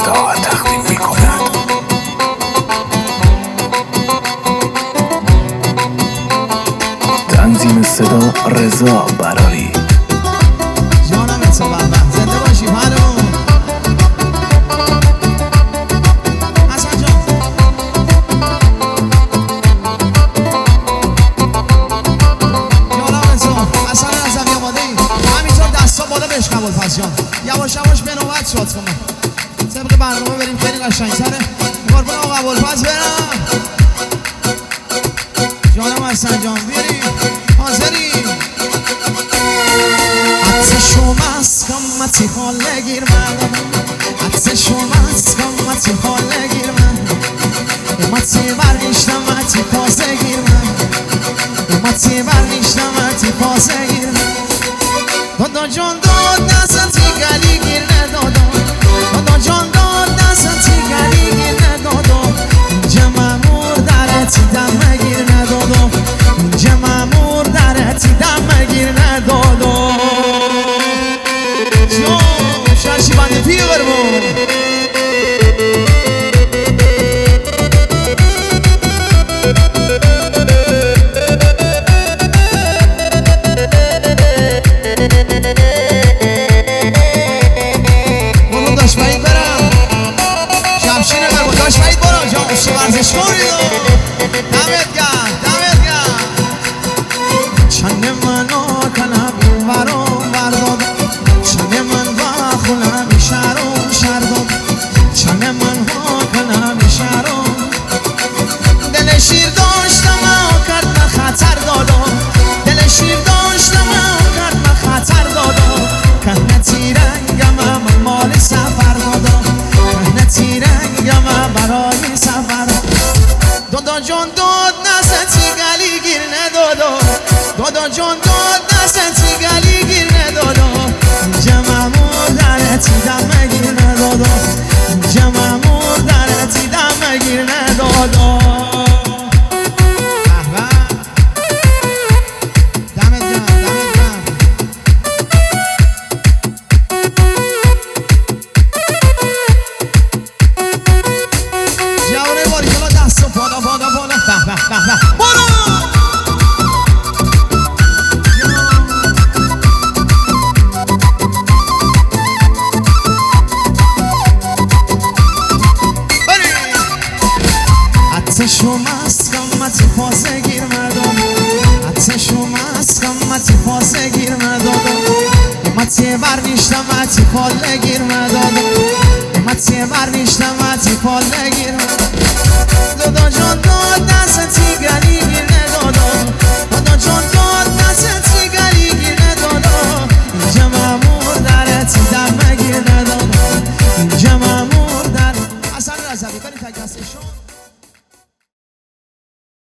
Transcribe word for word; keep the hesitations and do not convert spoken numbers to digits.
صدا تقدیم می کند. تنظیم صدا رضا براری. جانم اتصابه زنده باشی هلو حسن جان. جانم اتصابه حسن ازم یاماده ای همینطور دستا بالا بهش قبول پس جان. یواش یواش به نوبت شد کنم طبق برنامه بریم خیلی قشنگ تره. قربون آقا قبول پس برم. جانم حسن جان بیاریم حاضری. شماست قامتی حال گیرم عکس شماست قامتی حال گیرم اومتی برگشتم متی پازه گیرم اومتی برگشتم متی پازه گیرم دادا جان داد نسنتی گلی گیر ندادا دادا جان داد نسنتی گلی گیر ندادا اینجا مامور درتی دم گیر ندادا اینجا مامور درتی دم گیر ندادا شاشی بنده پی قربون. برو داشت باید برم شمشینه قربون داشت باید برم جا مشتی ورزش کنید دمت گرم دمت گرم. چند منو کنم برام برداد چند من با خونم شهرام شهرداد چند من ها کنم شهرام دل شیر داشتم و کرد من خطر دادم دل شیر داشتم و کرد من خطر دادم کنه تیرنگم من مال سفر دادم کنه تیرنگم برای سفر دادا جان داد نسنتی گلی گیر ندادم دادا جان داد نسنتی گلی گیر ندادم جمعمور درتی دم گیر ندادم جمعمور درتی دم گیر ندادم. دمت گرم دمت گرم. جوانه باری کلا دست و بالا بالا بالا به به به به برو. عکس شماست قامتی پازه گیر مردم عکس شماست قامتی پازه گیر مردم اومتی برنیشتم متی پاله گیر مردم اومتی برنیشتم متی پاله گیر دادا جان داد نسنتی گلی گیر ندادم دادا جان داد نسنتی گلی گیر ندادم اینجا مامور درتی دم گیر ندادم اینجا مامور در حسن رضوی بریم تک دستشون.